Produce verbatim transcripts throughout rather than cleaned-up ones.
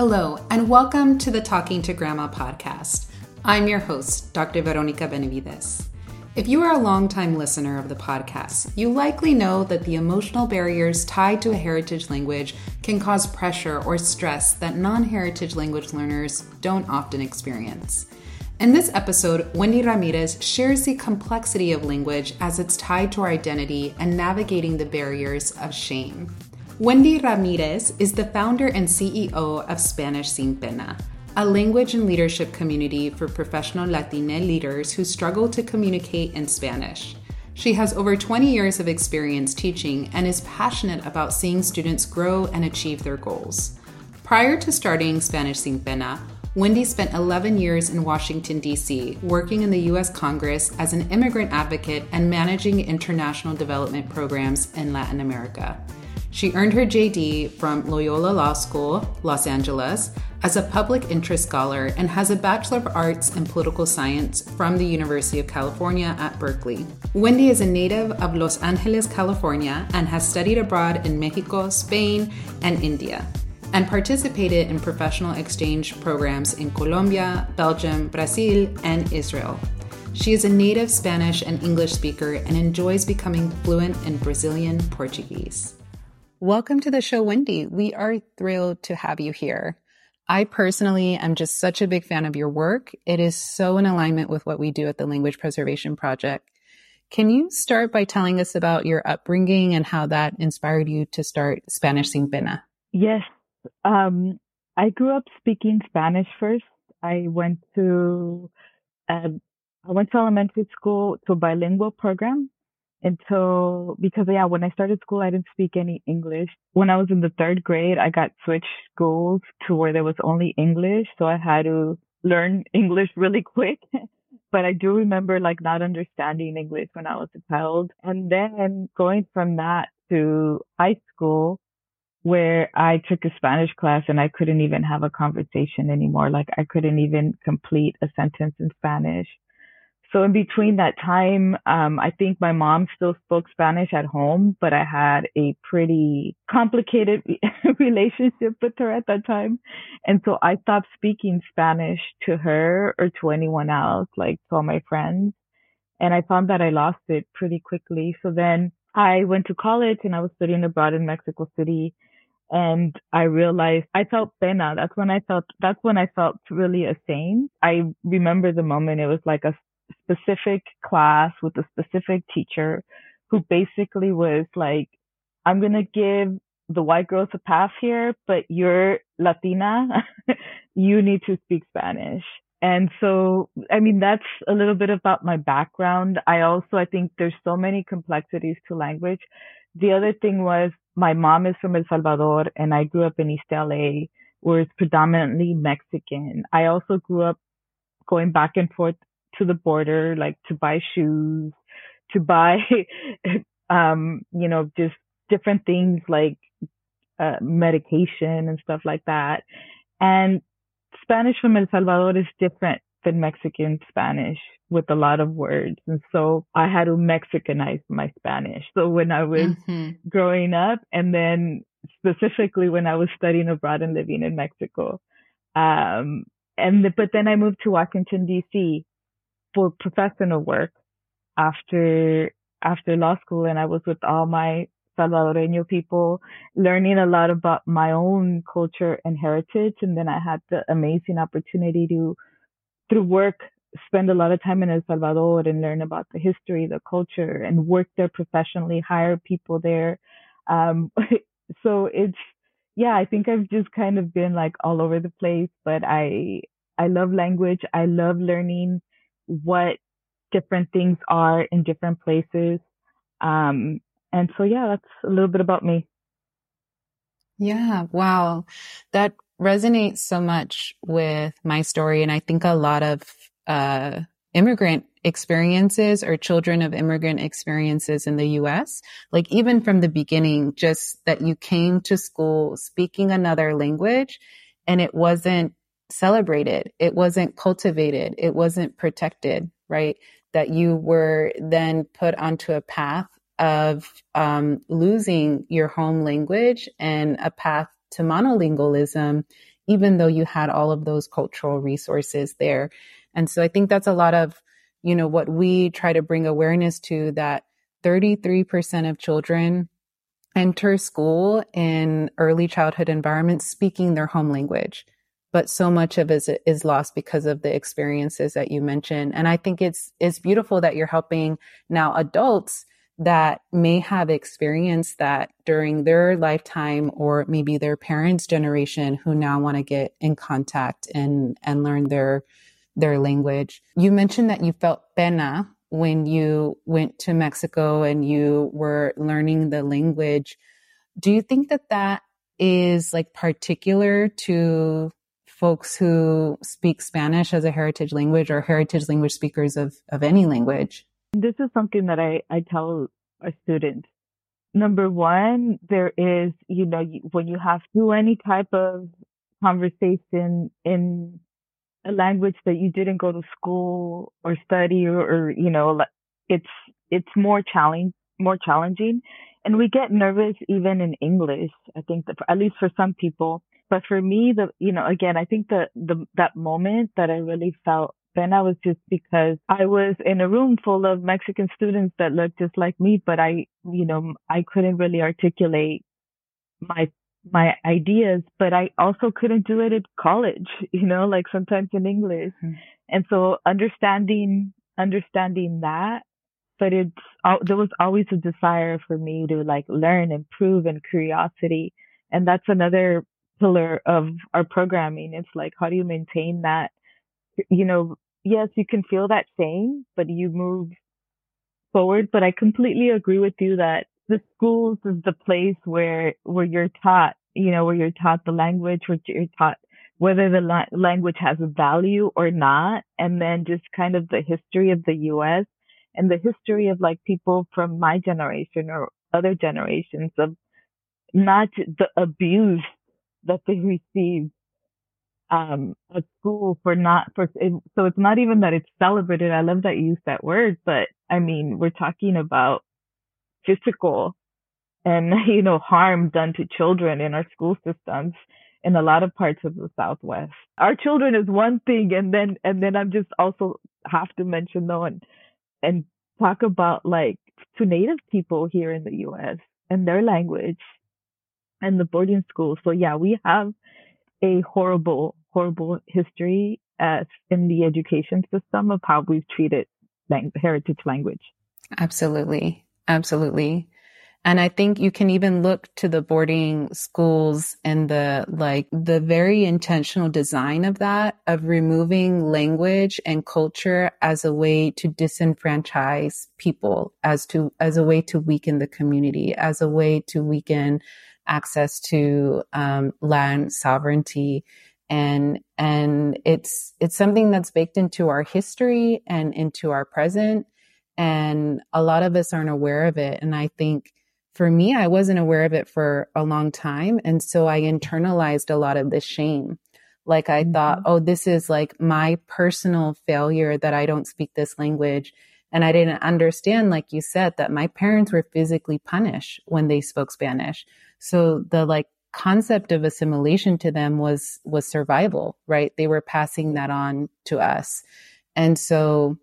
Hello, and welcome to the Talking to Grandma podcast. I'm your host, Doctor Veronica Benavides. If you are a longtime listener of the podcast, you likely know that the emotional barriers tied to a heritage language can cause pressure or stress that non-heritage language learners don't often experience. In this episode, Wendy Ramirez shares the complexity of language as it's tied to our identity and navigating the barriers of shame. Wendy Ramirez is the founder and C E O of Spanish Sin Pena, a language and leadership community for professional Latina leaders who struggle to communicate in Spanish. She has over twenty years of experience teaching and is passionate about seeing students grow and achieve their goals. Prior to starting Spanish Sin Pena, Wendy spent eleven years in Washington, D C, working in the U S Congress as an immigrant advocate and managing international development programs in Latin America. She earned her J D from Loyola Law School, Los Angeles, as a public interest scholar and has a Bachelor of Arts in Political Science from the University of California at Berkeley. Wendy is a native of Los Angeles, California, and has studied abroad in Mexico, Spain, and India, and participated in professional exchange programs in Colombia, Belgium, Brazil, and Israel. She is a native Spanish and English speaker and enjoys becoming fluent in Brazilian Portuguese. Welcome to the show, Wendy. We are thrilled to have you here. I personally am just such a big fan of your work. It is so in alignment with what we do at the Language Preservation Project. Can you start by telling us about your upbringing and how that inspired you to start Spanish Sin Pena? Yes. Um, I grew up speaking Spanish first. I went to uh, I went to elementary school to a bilingual program until because yeah, when I started school, I didn't speak any English. When I was in the third grade, I got switched schools to where there was only English, so I had to learn English really quick. But I do remember like not understanding English when I was a child, and then going from that to high school, where I took a Spanish class and I couldn't even have a conversation anymore. Like I couldn't even complete a sentence in Spanish. So in between that time, um, I think my mom still spoke Spanish at home, but I had a pretty complicated relationship with her at that time. And so I stopped speaking Spanish to her or to anyone else, like to all my friends. And I found that I lost it pretty quickly. So then I went to college and I was studying abroad in Mexico City. And I realized I felt pena. That's when I felt, that's when I felt really ashamed. I remember the moment. It was like a specific class with a specific teacher who basically was like, I'm going to give the white girls a pass here, but you're Latina. You need to speak Spanish. And so, I mean, that's a little bit about my background. I also, I think there's so many complexities to language. The other thing was my mom is from El Salvador and I grew up in East L A, where it's predominantly Mexican. I also grew up going back and forth to the border, like to buy shoes, to buy, um, you know, just different things like uh, medication and stuff like that. And Spanish from El Salvador is different than Mexican Spanish with a lot of words. And so I had to Mexicanize my Spanish. So when I was mm-hmm. growing up, and then specifically when I was studying abroad and living in Mexico, um, and the, but then I moved to Washington, D C for professional work after after law school, and I was with all my Salvadoreño people, learning a lot about my own culture and heritage. And then I had the amazing opportunity to, through work, spend a lot of time in El Salvador and learn about the history, the culture, and work there professionally, hire people there. Um, so it's, yeah, I think I've just kind of been like all over the place, but I, I love language. I love learning what different things are in different places. Um, and so, yeah, that's a little bit about me. Yeah. Wow. That resonates so much with my story. And I think a lot of, uh, immigrant experiences or children of immigrant experiences in the U S, like even from the beginning, just that you came to school speaking another language and it wasn't celebrated. It wasn't cultivated. It wasn't protected, right? That you were then put onto a path of um, losing your home language and a path to monolingualism even though you had all of those cultural resources there. And so I think that's a lot of, you know, what we try to bring awareness to, that thirty-three percent of children enter school in early childhood environments speaking their home language. But so much of it is lost because of the experiences that you mentioned. And I think it's it's beautiful that you're helping now adults that may have experienced that during their lifetime, or maybe their parents' generation, who now want to get in contact and, and learn their, their language. You mentioned that you felt pena when you went to Mexico and you were learning the language. Do you think that that is like particular to folks who speak Spanish as a heritage language, or heritage language speakers of, of any language? This is something that I, I tell our students. Number one, there is, you know, when you have to do any type of conversation in a language that you didn't go to school or study, or, or you know, it's, it's more challenging, more challenging. And we get nervous even in English, I think, that, at least for some people. But for me, the, you know, again, I think that the, that moment that I really felt pena was just because I was in a room full of Mexican students that looked just like me, but I, you know, I couldn't really articulate my, my ideas, but I also couldn't do it at college, you know, like sometimes in English. Mm-hmm. And so understanding, understanding that, but it's, there was always a desire for me to like learn, improve, and curiosity. And that's another pillar of our programming. It's like, how do you maintain that? You know, yes, you can feel that shame, but you move forward. But I completely agree with you that the schools is the place where, where you're taught, you know, where you're taught the language, where you're taught whether the la- language has a value or not. And then just kind of the history of the U S and the history of like people from my generation or other generations of not the abuse that they received um at school for not for so it's not even that it's celebrated. I love that you used that word, but I mean, we're talking about physical and, you know, harm done to children in our school systems in a lot of parts of the Southwest. Our children is one thing, and then and then I'm just also have to mention though and and talk about like to Native people here in the U S and their language and the boarding schools. So yeah, we have a horrible, horrible history uh, in the education system of how we've treated lang- heritage language. Absolutely. Absolutely. And I think you can even look to the boarding schools and the, like, the very intentional design of that, of removing language and culture as a way to disenfranchise people, as to, as a way to weaken the community, as a way to weaken access to um, land sovereignty. And, and it's, it's something that's baked into our history and into our present. And a lot of us aren't aware of it. And I think for me, I wasn't aware of it for a long time. And so I internalized a lot of this shame. Like I mm-hmm. thought, oh, this is like my personal failure that I don't speak this language. And I didn't understand, like you said, that my parents were physically punished when they spoke Spanish. So the like concept of assimilation to them was, was survival, right? They were passing that on to us. And so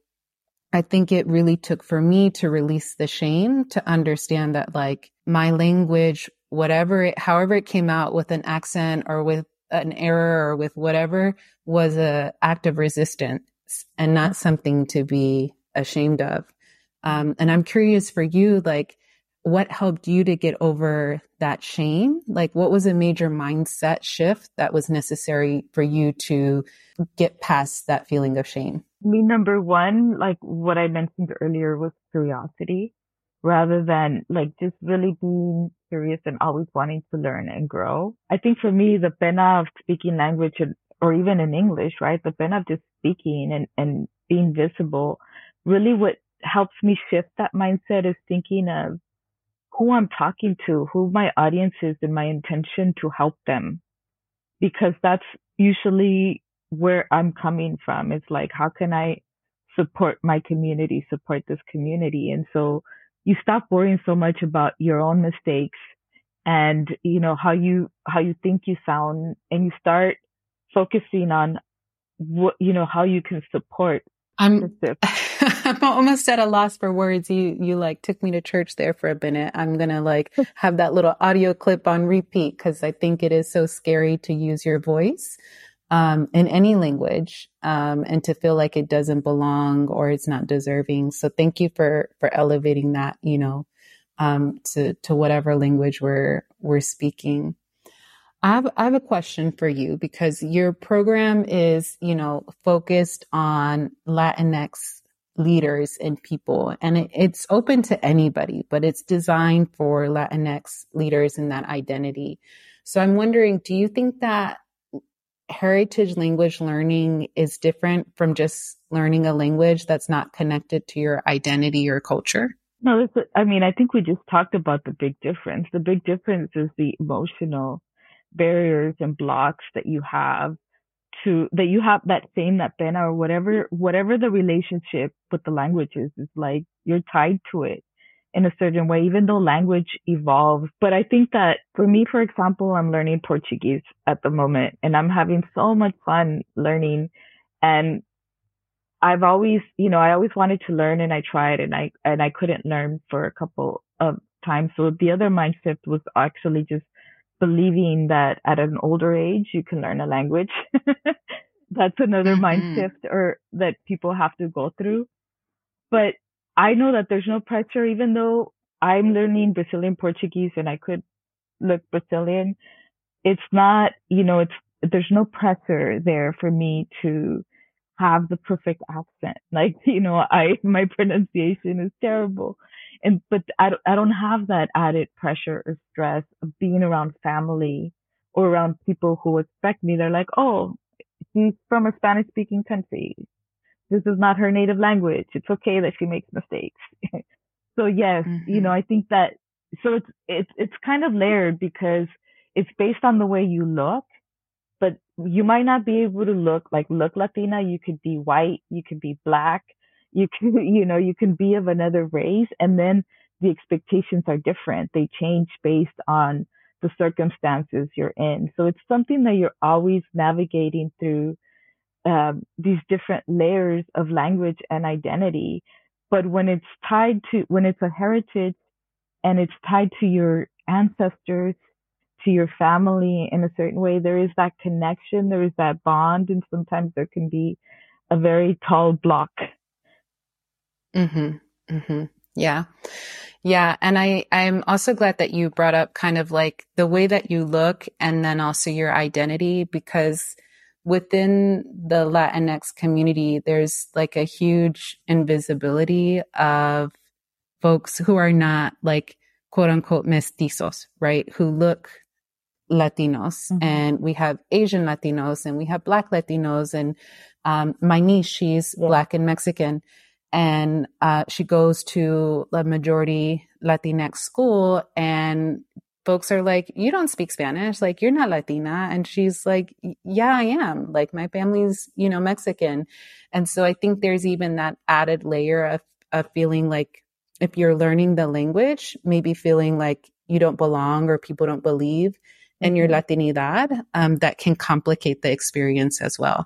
I think it really took for me to release the shame, to understand that like my language, whatever it, however it came out with an accent or with an error or with whatever, was a act of resistance and not something to be ashamed of. Um, and I'm curious for you, like, what helped you to get over that shame? Like, what was a major mindset shift that was necessary for you to get past that feeling of shame? Me, number one, like what I mentioned earlier, was curiosity, rather than like just really being curious and always wanting to learn and grow. I think for me, the pena of speaking language, or even in English, right? The pena of just speaking and, and being visible, really what helps me shift that mindset is thinking of who I'm talking to, who my audience is, and my intention to help them. Because that's usually where I'm coming from. It's like, how can I support my community, support this community? And so you stop worrying so much about your own mistakes and, you know, how you, how you think you sound, and you start focusing on what, you know, how you can support I'm the I'm almost at a loss for words. You you like took me to church there for a minute. I'm gonna like have that little audio clip on repeat because I think it is so scary to use your voice um, in any language um, and to feel like it doesn't belong or it's not deserving. So thank you for for elevating that, you know, um, to to whatever language we're we're speaking. I have, I have a question for you because your program is, you know, focused on Latinx leaders and people, and it, it's open to anybody, but it's designed for Latinx leaders and that identity. So I'm wondering, do you think that heritage language learning is different from just learning a language that's not connected to your identity or culture? No, that's, I mean, I think we just talked about the big difference. The big difference is the emotional barriers and blocks that you have to, that you have that same, that pena or whatever, whatever the relationship with the language is, is like you're tied to it in a certain way, even though language evolves. But I think that for me, for example, I'm learning Portuguese at the moment and I'm having so much fun learning. And I've always, you know, I always wanted to learn and I tried and I, and I couldn't learn for a couple of times. So the other mindset was actually just believing that at an older age, you can learn a language. That's another mm-hmm. mind shift or that people have to go through. But I know that there's no pressure, even though I'm learning Brazilian Portuguese and I could look Brazilian. It's not, you know, it's, there's no pressure there for me to have the perfect accent. Like, you know, I, my pronunciation is terrible. And, but I don't, I don't have that added pressure or stress of being around family or around people who expect me. They're like, oh, she's from a Spanish speaking country. This is not her native language. It's okay that she makes mistakes. So yes, mm-hmm. you know, I think that, so it's, it's, it's kind of layered because it's based on the way you look, but you might not be able to look like, look Latina. You could be white. You could be black. You can, you know, you can be of another race. And then the expectations are different. They change based on the circumstances you're in. So it's something that you're always navigating through um, these different layers of language and identity. But when it's tied to, when it's a heritage and it's tied to your ancestors, to your family in a certain way, there is that connection, there is that bond, and sometimes there can be a very tall block. Mm-hmm. Mm-hmm. Yeah. Yeah. And I, I'm also glad that you brought up kind of like the way that you look and then also your identity, because within the Latinx community, there's like a huge invisibility of folks who are not like quote unquote mestizos, right? Who look Latinos. Mm-hmm. And we have Asian Latinos and we have Black Latinos. And um, my niece, she's yeah. Black and Mexican. And uh, she goes to a majority Latinx school and folks are like, you don't speak Spanish. Like, you're not Latina. And she's like, yeah, I am. Like, my family's, you know, Mexican. And so I think there's even that added layer of, of feeling like if you're learning the language, maybe feeling like you don't belong or people don't believe in mm-hmm. your Latinidad, um, that can complicate the experience as well.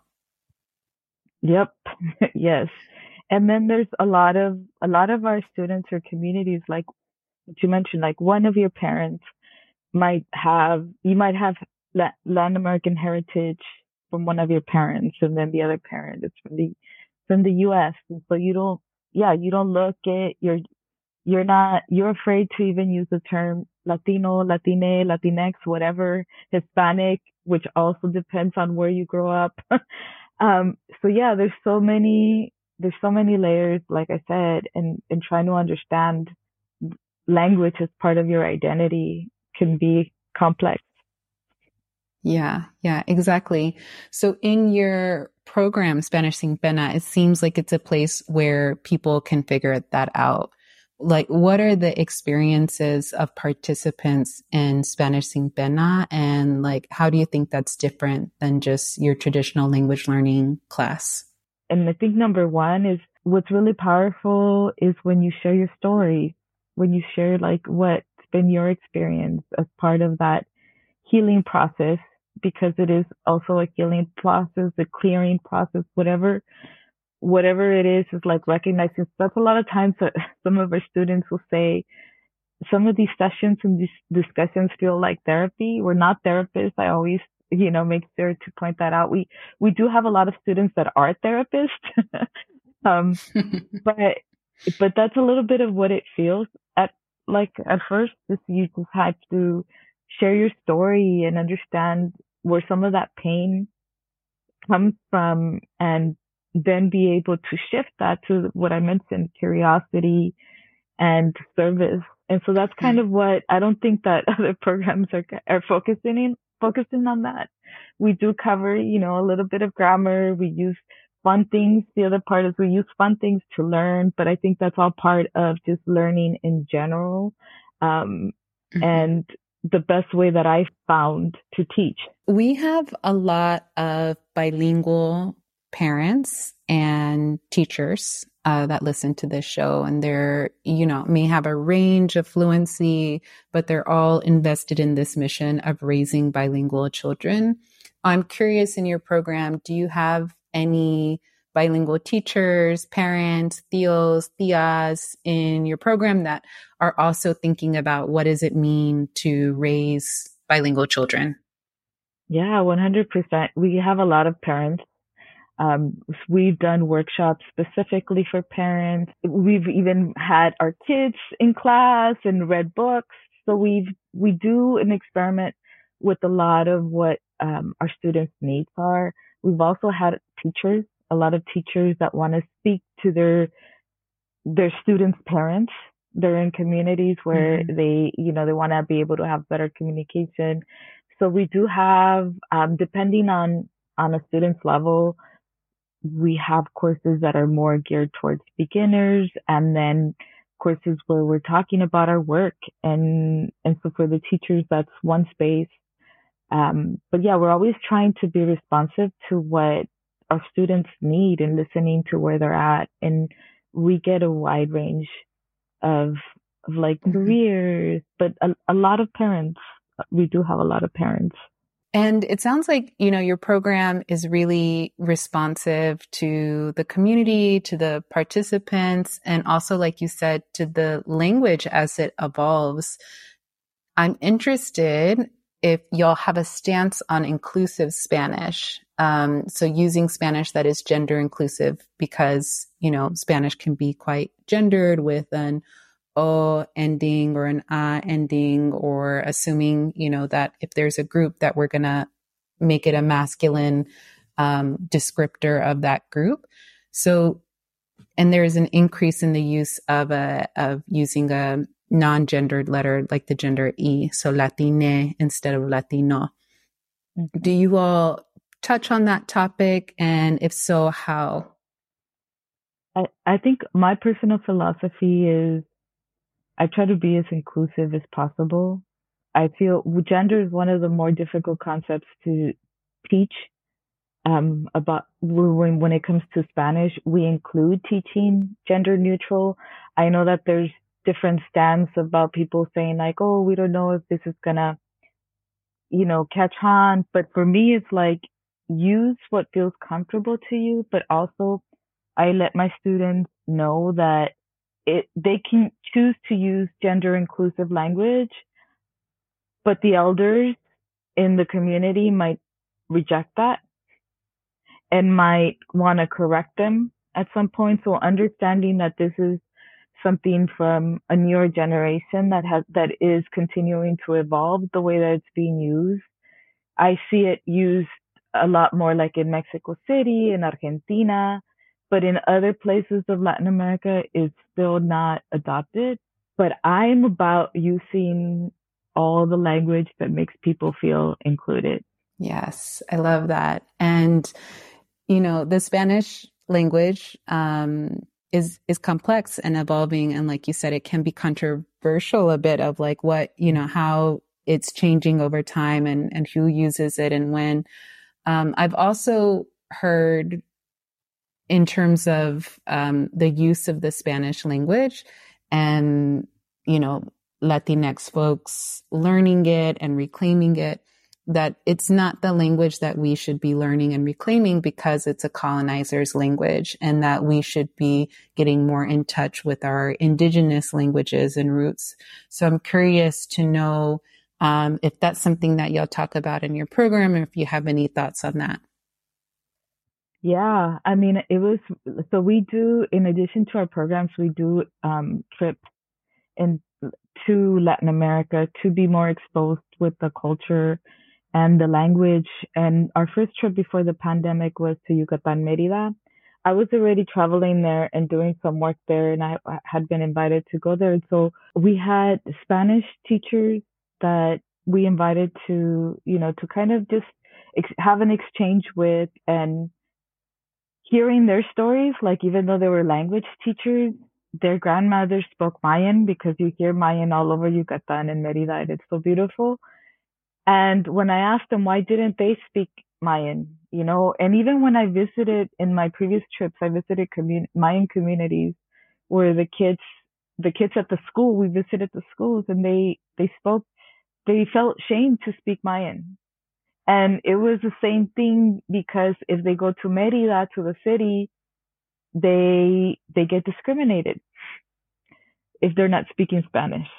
Yep. Yes. And then there's a lot of, a lot of our students or communities, like what you mentioned, like one of your parents might have, you might have Latin American heritage from one of your parents, and then the other parent is from the, from the U S. And so you don't, yeah, you don't look it, you're, you're not, you're afraid to even use the term Latino, Latine, Latinx, whatever, Hispanic, which also depends on where you grow up. um, so yeah, there's so many, there's so many layers, like I said, and, and trying to understand language as part of your identity can be complex. Yeah, yeah, exactly. So in your program, Spanish Sin Pena, it seems like it's a place where people can figure that out. Like, what are the experiences of participants in Spanish Sin Pena? And like, how do you think that's different than just your traditional language learning class? And I think number one is what's really powerful is when you share your story, when you share like what's been your experience as part of that healing process because it is also a healing process, a clearing process, whatever, whatever it is, is like recognizing. That's a lot of times that some of our students will say, some of these sessions and these discussions feel like therapy. We're not therapists. I always, you know, make sure to point that out. We, we do have a lot of students that are therapists. um, but, but that's a little bit of what it feels at, like at first, just, you just had to share your story and understand where some of that pain comes from, and then be able to shift that to what I mentioned, curiosity and service. And so that's kind of what I don't think that other programs are are focusing in, focusing on that. We do cover, you know, a little bit of grammar. We use fun things. The other part is we use fun things to learn, but I think that's all part of just learning in general. Um, mm-hmm. And the best way that I found to teach. We have a lot of bilingual parents and teachers uh, that listen to this show, and they're, you know, may have a range of fluency, but they're all invested in this mission of raising bilingual children. I'm curious, in your program, do you have any bilingual teachers, parents, tios, tias in your program that are also thinking about what does it mean to raise bilingual children? Yeah, one hundred percent. We have a lot of parents. Um, we've done workshops specifically for parents. We've even had our kids in class and read books. So we've, we do an experiment with a lot of what, um, our students' needs are. We've also had teachers, a lot of teachers that want to speak to their, their students' parents. They're in communities where mm-hmm. they, you know, they want to be able to have better communication. So we do have, um, depending on, on a student's level, we have courses that are more geared towards beginners, and then courses where we're talking about our work. And, and so for the teachers, that's one space. Um, but yeah, we're always trying to be responsive to what our students need and listening to where they're at. And we get a wide range of, of like mm-hmm. careers, but a, a lot of parents. We do have a lot of parents. And it sounds like, you know, your program is really responsive to the community, to the participants, and also, like you said, to the language as it evolves. I'm interested if y'all have a stance on inclusive Spanish. Um, so using Spanish that is gender inclusive, because, you know, Spanish can be quite gendered with an O ending or an A ending, or assuming, you know, that if there's a group that we're going to make it a masculine um, descriptor of that group. So, and there is an increase in the use of a, of using a non-gendered letter like the gender E, so Latine instead of Latino. Mm-hmm. Do you all touch on that topic? And if so, how? I, I think my personal philosophy is I try to be as inclusive as possible. I feel gender is one of the more difficult concepts to teach. Um, about when, when it comes to Spanish, we include teaching gender neutral. I know that there's different stands about people saying like, oh, we don't know if this is gonna, you know, catch on. But for me, it's like, use what feels comfortable to you, but also I let my students know that It, they can choose to use gender inclusive language, but the elders in the community might reject that and might want to correct them at some point. So understanding that this is something from a newer generation that has, that is continuing to evolve the way that it's being used. I see it used a lot more like in Mexico City, in Argentina, but in other places of Latin America, it's still not adopted. But I'm about using all the language that makes people feel included. Yes, I love that. And, you know, the Spanish language um, is is complex and evolving. And like you said, it can be controversial a bit of like what, you know, how it's changing over time and, and who uses it and when. Um, I've also heard in terms of um, the use of the Spanish language and, you know, Latinx folks learning it and reclaiming it, that it's not the language that we should be learning and reclaiming because it's a colonizer's language, and that we should be getting more in touch with our indigenous languages and roots. So I'm curious to know um, if that's something that y'all talk about in your program, or if you have any thoughts on that. Yeah, I mean, it was so we do, in addition to our programs, we do um, trips in to Latin America to be more exposed with the culture and the language. And our first trip before the pandemic was to Yucatan, Mérida. I was already traveling there and doing some work there, and I I had been invited to go there. And so we had Spanish teachers that we invited to, you know, to kind of just ex- have an exchange with, and hearing their stories, like even though they were language teachers, their grandmothers spoke Mayan, because you hear Mayan all over Yucatan and Merida, and it's so beautiful. And when I asked them why didn't they speak Mayan, you know, and even when I visited in my previous trips, I visited commun- Mayan communities where the kids, the kids at the school, we visited the schools, and they, they spoke, they felt shame to speak Mayan. And it was the same thing, because if they go to Merida, to the city, they they get discriminated if they're not speaking Spanish.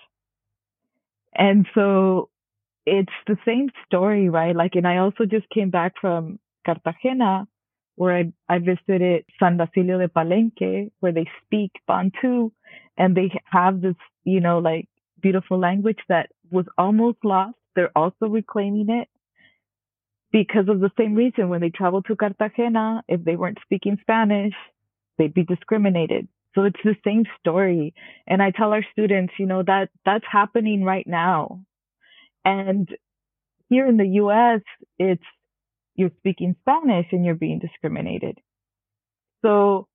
And so it's the same story, right? Like, and I also just came back from Cartagena, where I, I visited San Basilio de Palenque, where they speak Bantu, and they have this, you know, like beautiful language that was almost lost. They're also reclaiming it because of the same reason. When they traveled to Cartagena, if they weren't speaking Spanish, they'd be discriminated. So it's the same story. And I tell our students, you know, that that's happening right now. And here in the U S, it's you're speaking Spanish and you're being discriminated. So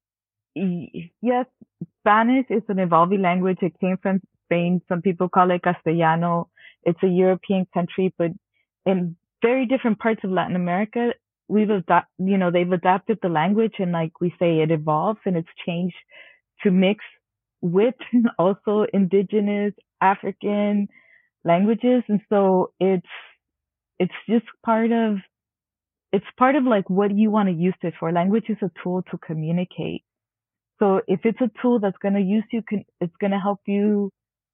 yes, Spanish is an evolving language. It came from Spain. Some people call it Castellano. It's a European country, but in very different parts of Latin America, we've adapted, you know, they've adapted the language, and like we say, it evolves and it's changed to mix with also indigenous African languages. And so it's, it's just part of, it's part of like what you want to use it for. Language is a tool to communicate. So if it's a tool that's going to use you, can, it's going to help you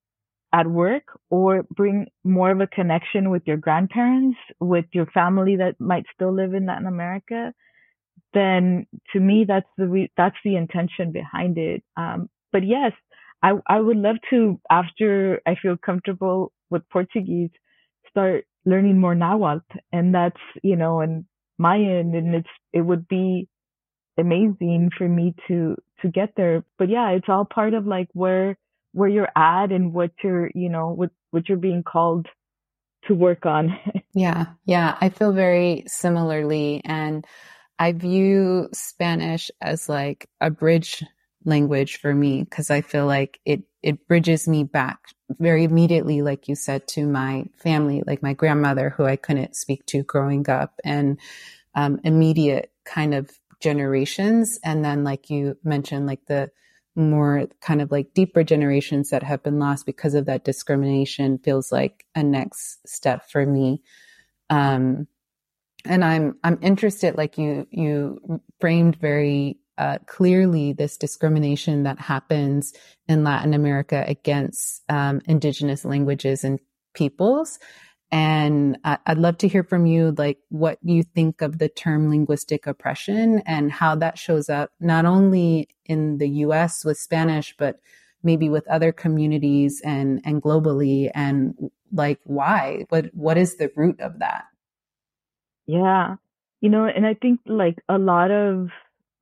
at work or bring more of a connection with your grandparents, with your family that might still live in Latin America, then to me, that's the, re- that's the intention behind it. Um, but yes, I, I would love to, after I feel comfortable with Portuguese, start learning more Nahuatl. And that's, you know, and Mayan, and it's, it would be amazing for me to, to get there. But yeah, it's all part of like where, where you're at and what you're, you know, what, what you're being called to work on. Yeah. Yeah. I feel very similarly. And I view Spanish as like a bridge language for me, because I feel like it, it bridges me back very immediately, like you said, to my family, like my grandmother, who I couldn't speak to growing up, and um, immediate kind of generations. And then, like you mentioned, like the more kind of like deeper generations that have been lost because of that discrimination feels like a next step for me. Um, and I'm, I'm interested, like you, you framed very uh, clearly this discrimination that happens in Latin America against um, indigenous languages and peoples. And I'd love to hear from you, like what you think of the term linguistic oppression and how that shows up not only in the U S with Spanish, but maybe with other communities and, and globally, and like why? What what is the root of that? Yeah. You know, and I think like a lot of,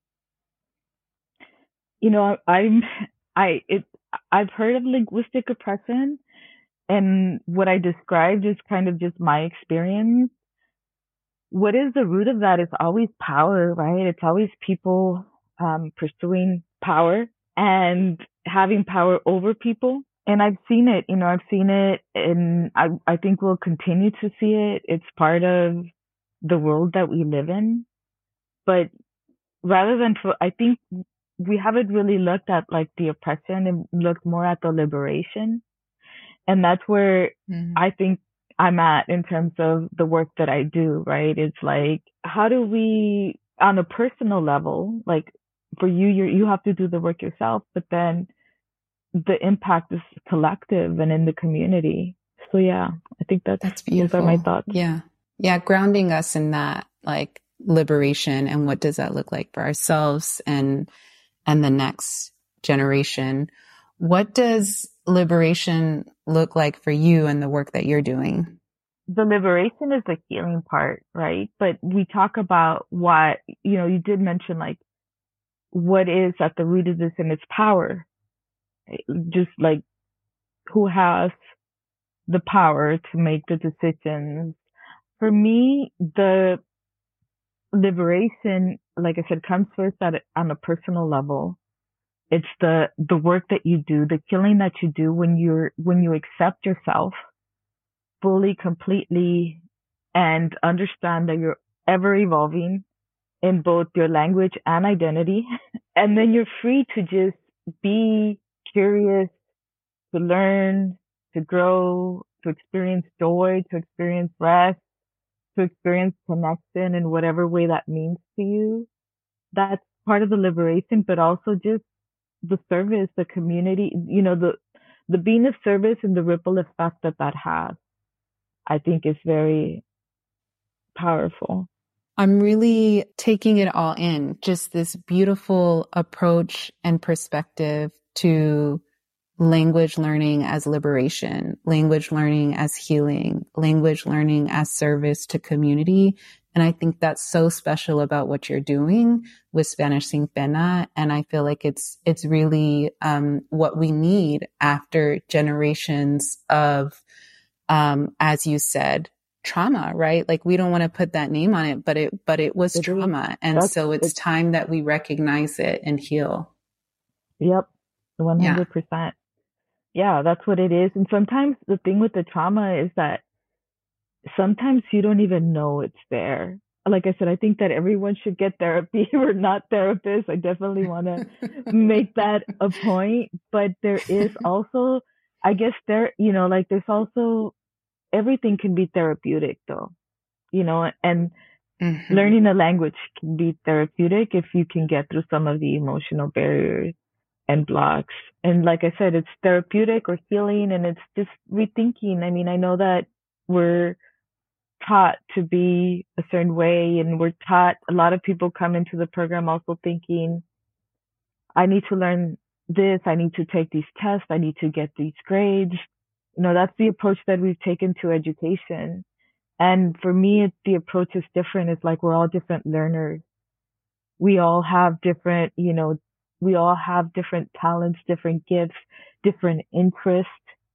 you know, I'm, I, it, I've heard of linguistic oppression, and what I described is kind of just my experience. What is the root of that? It's always power, right? It's always people um, pursuing power and having power over people. And I've seen it, you know, I've seen it, and I, I think we'll continue to see it. It's part of the world that we live in. But rather than, for, I think we haven't really looked at like the oppression and looked more at the liberation. And that's where mm-hmm. I think I'm at in terms of the work that I do, right? It's like, how do we, on a personal level, like for you, you you have to do the work yourself, but then the impact is collective and in the community. So yeah, I think that's, That's those are my beautiful. thoughts. Yeah. Yeah. Grounding us in that, like liberation, and what does that look like for ourselves and, and the next generation. What does liberation look like for you and the work that you're doing? The liberation is the healing part, right? But we talk about what, you know, you did mention like what is at the root of this, and its power. Just like who has the power to make the decisions. For me, the liberation, like I said, comes first at a, on a personal level. It's the the work that you do, the healing that you do when you're when you accept yourself fully, completely, and understand that you're ever evolving in both your language and identity. And then you're free to just be curious, to learn, to grow, to experience joy, to experience rest, to experience connection in whatever way that means to you. That's part of the liberation, but also just the service, the community, you know, the, the being of service and the ripple effect that that has, I think is very powerful. I'm really taking it all in, just this beautiful approach and perspective to language learning as liberation, language learning as healing, language learning as service to community. And I think that's so special about what you're doing with Spanish Sin Pena. And I feel like it's, it's really, um, what we need after generations of, um, as you said, trauma, right? Like we don't want to put that name on it, but it, but it was It is. trauma. And That's, so it's it's, time that we recognize it and heal. Yep. one hundred percent. Yeah. Yeah, that's what it is. And sometimes the thing with the trauma is that sometimes you don't even know it's there. Like I said, I think that everyone should get therapy. We're not therapists. I definitely want to make that a point. But there is also, I guess there, you know, like there's also, everything can be therapeutic though, you know, and mm-hmm. learning a language can be therapeutic if you can get through some of the emotional barriers and blocks. And like I said, it's therapeutic or healing, and it's just rethinking. I mean, I know that we're taught to be a certain way, and we're taught, a lot of people come into the program also thinking, I need to learn this, I need to take these tests, I need to get these grades. You know, that's the approach that we've taken to education. And for me, it, the approach is different. It's like we're all different learners. We all have different, you know, we all have different talents, different gifts, different interests.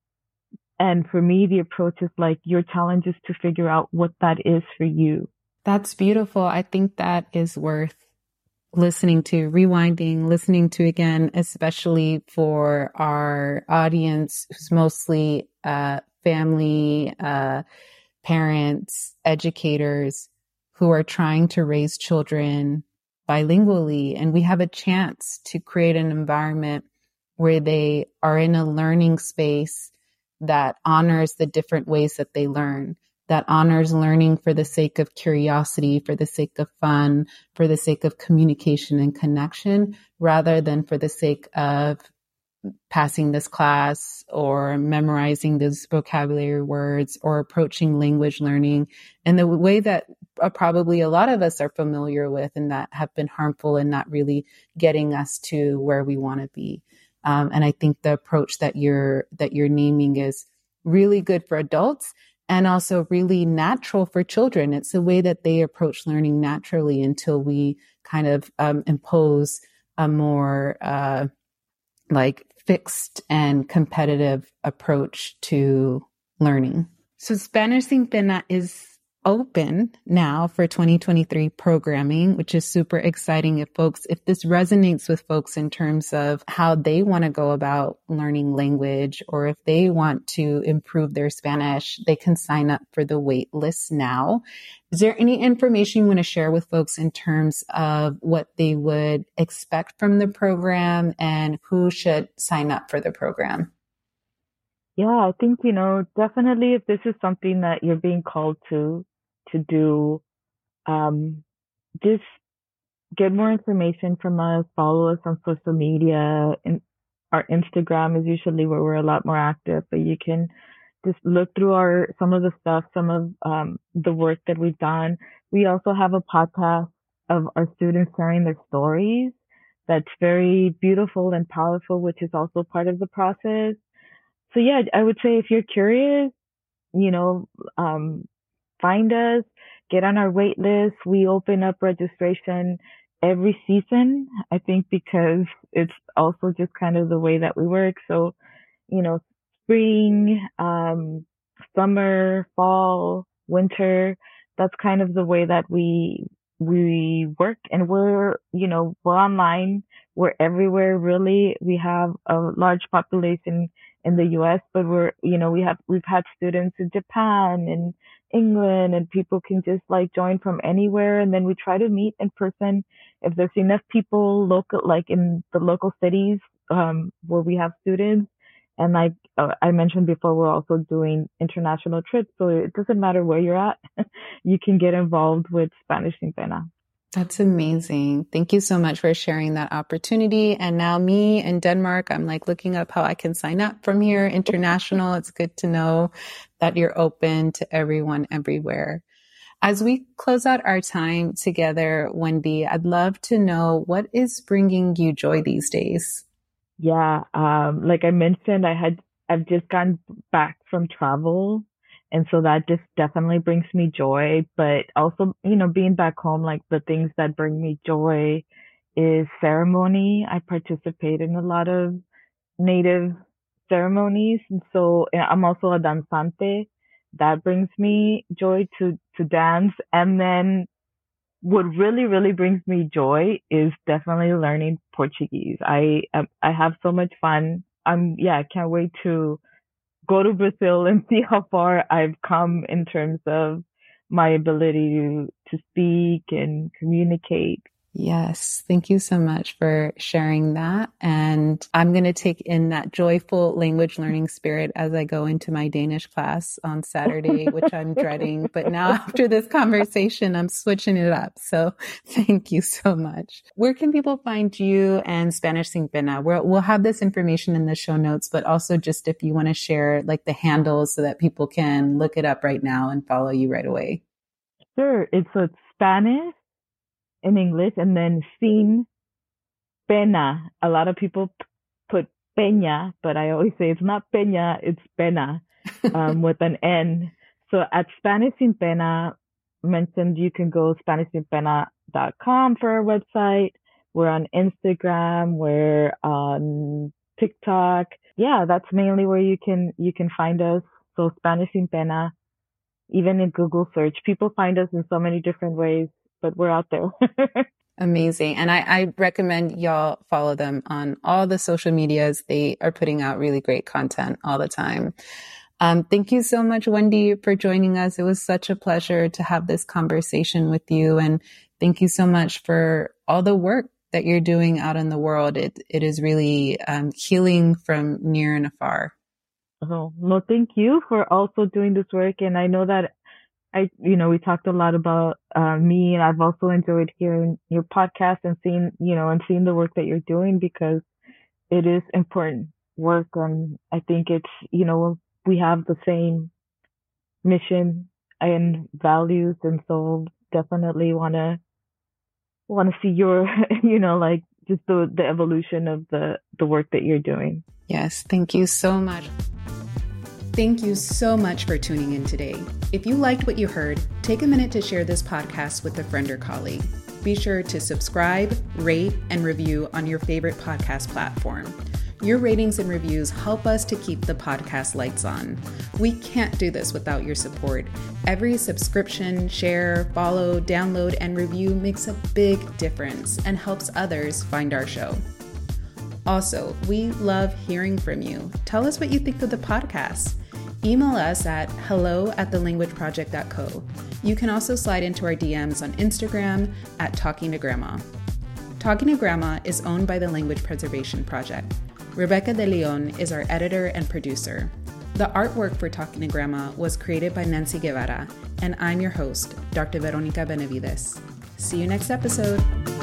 And for me, the approach is like your challenge is to figure out what that is for you. That's beautiful. I think that is worth listening to, rewinding, listening to again, especially for our audience who's mostly uh, family, uh, parents, educators who are trying to raise children bilingually. And we have a chance to create an environment where they are in a learning space that honors the different ways that they learn, that honors learning for the sake of curiosity, for the sake of fun, for the sake of communication and connection, rather than for the sake of passing this class or memorizing these vocabulary words or approaching language learning in the way that uh, probably a lot of us are familiar with and that have been harmful and not really getting us to where we want to be. Um, and I think the approach that you're that you're naming is really good for adults and also really natural for children. It's a way that they approach learning naturally until we kind of um, impose a more uh, like fixed and competitive approach to learning. So Spanish Sin Pena is open now for twenty twenty-three programming, which is super exciting. If folks, if this resonates with folks in terms of how they want to go about learning language, or if they want to improve their Spanish, they can sign up for the wait list now. Is there any information you want to share with folks in terms of what they would expect from the program and who should sign up for the program? Yeah, I think, you know, definitely if this is something that you're being called to to do, um, just get more information from us, follow us on social media. And our Instagram is usually where we're a lot more active, but you can just look through our some of the stuff, some of um, the work that we've done. We also have a podcast of our students sharing their stories. That's very beautiful and powerful, which is also part of the process. So yeah, I would say if you're curious, you know, um, find us, get on our wait list. We open up registration every season, I think, because it's also just kind of the way that we work. So, you know, spring, um, summer, fall, winter, that's kind of the way that we we work, and we're, you know, we're online, we're everywhere really. We have a large population in the U S, but we're, you know, we have we've had students in Japan and England, and people can just like join from anywhere, and then we try to meet in person if there's enough people local, like in the local cities um where we have students. And like uh, I mentioned before, we're also doing international trips, so it doesn't matter where you're at. You can get involved with Spanish Sin Pena. That's amazing. Thank you so much for sharing that opportunity. And now me in Denmark, I'm like looking up how I can sign up from here international. It's good to know that you're open to everyone everywhere. As we close out our time together, Wendy, I'd love to know, what is bringing you joy these days? Yeah, um, like I mentioned, I had I've just gotten back from travel, and so that just definitely brings me joy. But also, you know, being back home, like the things that bring me joy is ceremony. I participate in a lot of native ceremonies, and so yeah, I'm also a danzante. That brings me joy to to dance. And then what really, really brings me joy is definitely learning Portuguese. I um, I have so much fun. I'm yeah, I can't wait to go to Brazil and see how far I've come in terms of my ability to to speak and communicate. Yes, thank you so much for sharing that. And I'm going to take in that joyful language learning spirit as I go into my Danish class on Saturday, which I'm dreading. But now after this conversation, I'm switching it up. So thank you so much. Where can people find you and Spanish Sin Pena? We'll, we'll have this information in the show notes, but also just if you want to share like the handles so that people can look it up right now and follow you right away. Sure, it's a Spanish in English, and then Sin Pena. A lot of people p- put Peña, but I always say it's not Peña, it's Pena, um, with an N. So at Spanish Sin Pena, mentioned, you can go spanish sin pena dot com for our website. We're on Instagram, we're on TikTok. Yeah, that's mainly where you can you can find us. So Spanish Sin Pena, even in Google search, people find us in so many different ways, but we're out there. Amazing. And I, I recommend y'all follow them on all the social medias. They are putting out really great content all the time. Um, thank you so much, Wendy, for joining us. It was such a pleasure to have this conversation with you. And thank you so much for all the work that you're doing out in the world. It, it is really um, healing from near and afar. Oh, no, thank you for also doing this work. And I know that I, you know, we talked a lot about uh, me, and I've also enjoyed hearing your podcast and seeing, you know, and seeing the work that you're doing, because it is important work. And I think it's, you know, we have the same mission and values. And so definitely want to, want to see your, you know, like just the, the evolution of the, the work that you're doing. Yes. Thank you so much. Thank you so much for tuning in today. If you liked what you heard, take a minute to share this podcast with a friend or colleague. Be sure to subscribe, rate, and review on your favorite podcast platform. Your ratings and reviews help us to keep the podcast lights on. We can't do this without your support. Every subscription, share, follow, download, and review makes a big difference and helps others find our show. Also, we love hearing from you. Tell us what you think of the podcast. Email us at hello at the language project dot co. You can also slide into our D Ms on Instagram at Talking to Grandma. Talking to Grandma is owned by the Language Preservation Project. Rebecca De Leon is our editor and producer. The artwork for Talking to Grandma was created by Nancy Guevara, and I'm your host, Doctor Veronica Benavides. See you next episode.